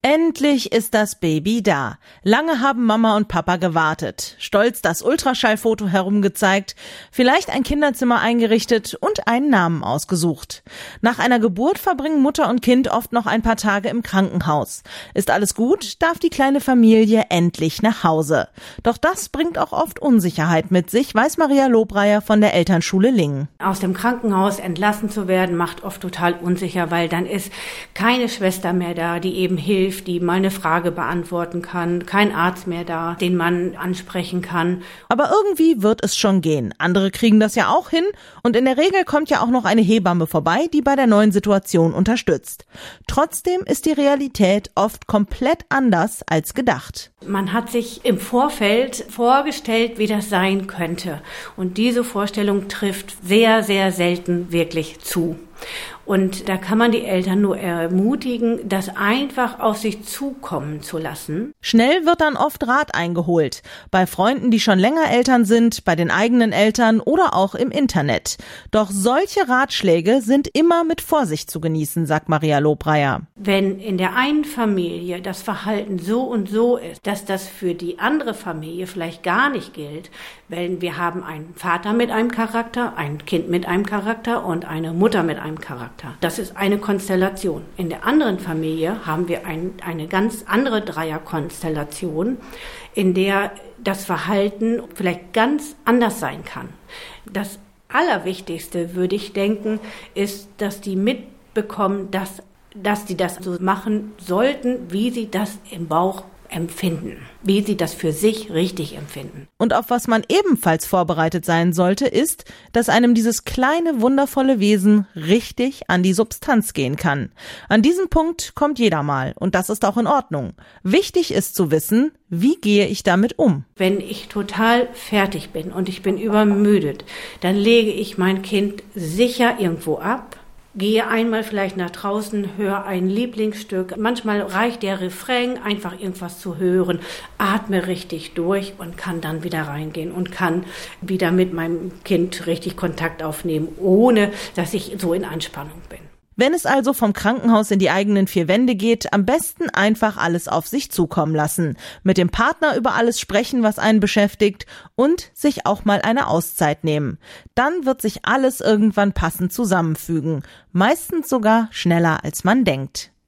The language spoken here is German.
Endlich ist das Baby da. Lange haben Mama und Papa gewartet, stolz das Ultraschallfoto herumgezeigt, vielleicht ein Kinderzimmer eingerichtet und einen Namen ausgesucht. Nach einer Geburt verbringen Mutter und Kind oft noch ein paar Tage im Krankenhaus. Ist alles gut, darf die kleine Familie endlich nach Hause. Doch das bringt auch oft Unsicherheit mit sich, weiß Maria Lobreyer von der Elternschule Lingen. Aus dem Krankenhaus entlassen zu werden, macht oft total unsicher, weil dann ist keine Schwester mehr da, die eben hilft, die mal eine Frage beantworten kann, kein Arzt mehr da, den man ansprechen kann. Aber irgendwie wird es schon gehen. Andere kriegen das ja auch hin und in der Regel kommt ja auch noch eine Hebamme vorbei, die bei der neuen Situation unterstützt. Trotzdem ist die Realität oft komplett anders als gedacht. Man hat sich im Vorfeld vorgestellt, wie das sein könnte. Und diese Vorstellung trifft sehr, sehr selten wirklich zu. Und da kann man die Eltern nur ermutigen, das einfach auf sich zukommen zu lassen. Schnell wird dann oft Rat eingeholt. Bei Freunden, die schon länger Eltern sind, bei den eigenen Eltern oder auch im Internet. Doch solche Ratschläge sind immer mit Vorsicht zu genießen, sagt Maria Lobreyer. Wenn in der einen Familie das Verhalten so und so ist, dass das für die andere Familie vielleicht gar nicht gilt, weil wir haben einen Vater mit einem Charakter, ein Kind mit einem Charakter und eine Mutter mit einem Charakter. Das ist eine Konstellation. In der anderen Familie haben wir eine ganz andere Dreierkonstellation, in der das Verhalten vielleicht ganz anders sein kann. Das Allerwichtigste, würde ich denken, ist, dass die mitbekommen, dass die das so machen sollten, wie sie das im Bauch empfinden, wie sie das für sich richtig empfinden. Und auf was man ebenfalls vorbereitet sein sollte, ist, dass einem dieses kleine, wundervolle Wesen richtig an die Substanz gehen kann. An diesem Punkt kommt jeder mal und das ist auch in Ordnung. Wichtig ist zu wissen, wie gehe ich damit um? Wenn ich total fertig bin und ich bin übermüdet, dann lege ich mein Kind sicher irgendwo ab, gehe einmal vielleicht nach draußen, höre ein Lieblingsstück. Manchmal reicht der Refrain, einfach irgendwas zu hören, atme richtig durch und kann dann wieder reingehen und kann wieder mit meinem Kind richtig Kontakt aufnehmen, ohne dass ich so in Anspannung bin. Wenn es also vom Krankenhaus in die eigenen vier Wände geht, am besten einfach alles auf sich zukommen lassen. Mit dem Partner über alles sprechen, was einen beschäftigt und sich auch mal eine Auszeit nehmen. Dann wird sich alles irgendwann passend zusammenfügen. Meistens sogar schneller, als man denkt.